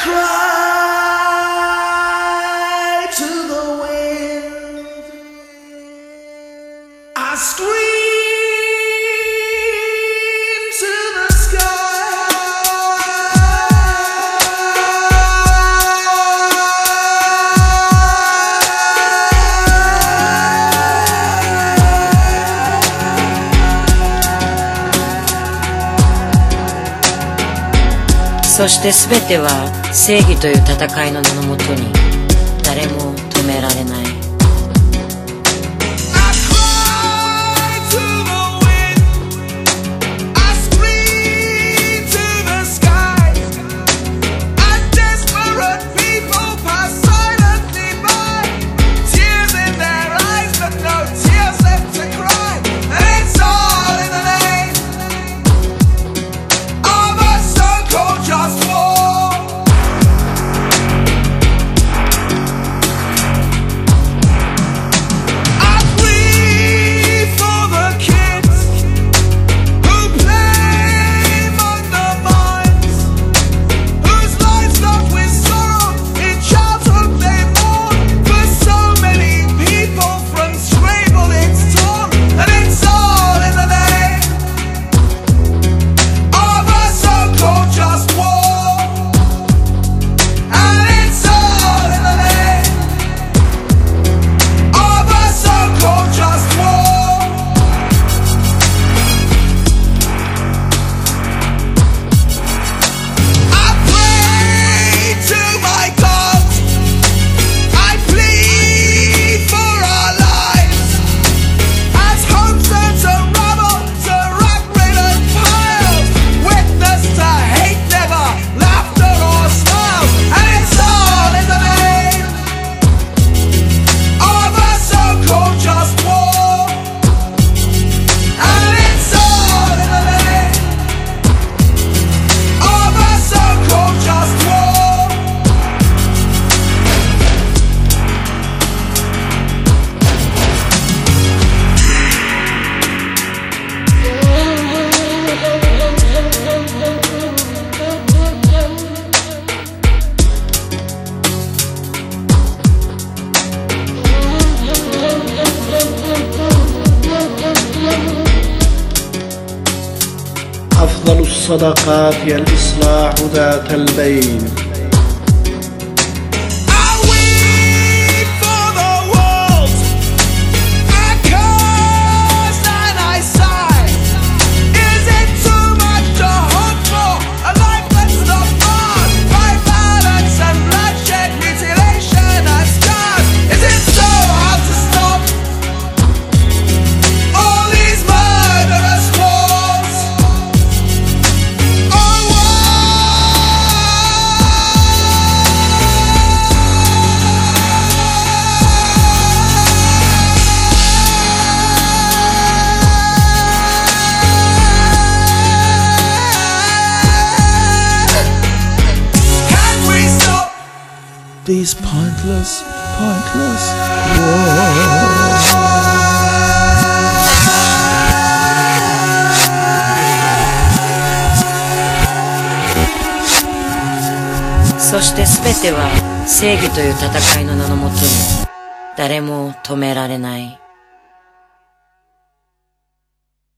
cry to the wind, I scream to the そして全ては正義という戦いの名のもとに誰も止められない。 أفضل الصدقات هي الإصلاح ذات البين. These pointless wars. 「そして全ては正義という戦いの名のもとに誰も止められない」